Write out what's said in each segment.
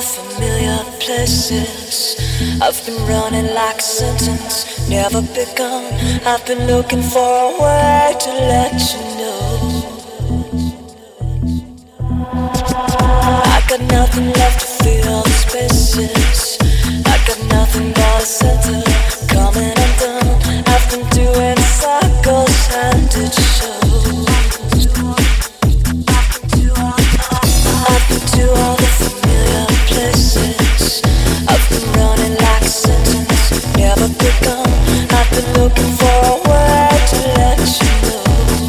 the familiar places. I've been running like a sentence, never begun. I've been looking for a way to let you know. I got nothing left to fill the spaces. I got nothing but a center coming undone. I've been doing cycles and it shows. I've been to all the familiar places. I've been running like a sentence, never begun. I've been looking for a way to let you know.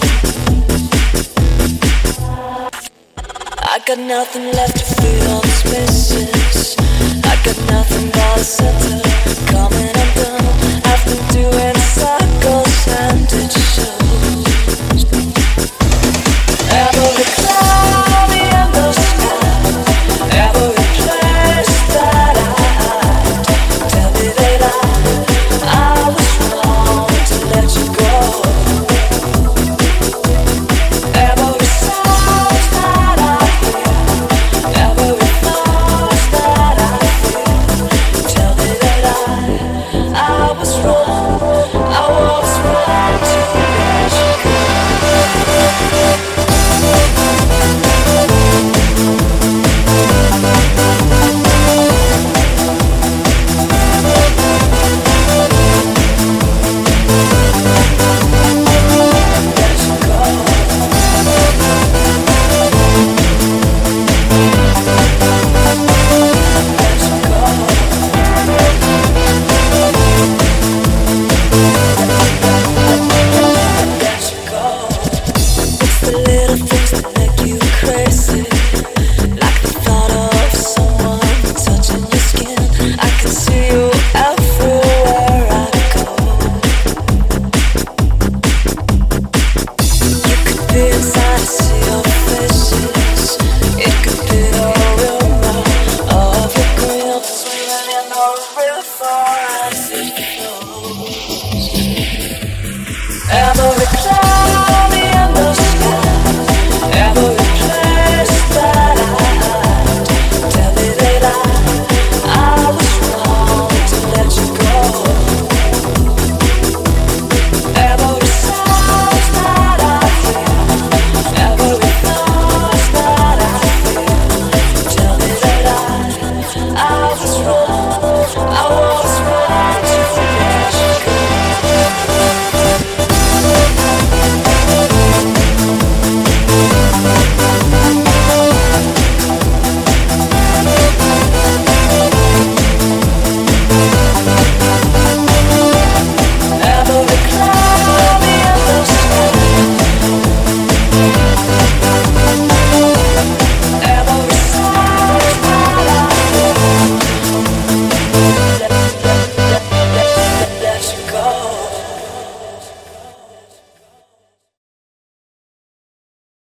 I got nothing left to fill the spaces. I got nothing but a center coming undone. I've been doing cycles and it shows.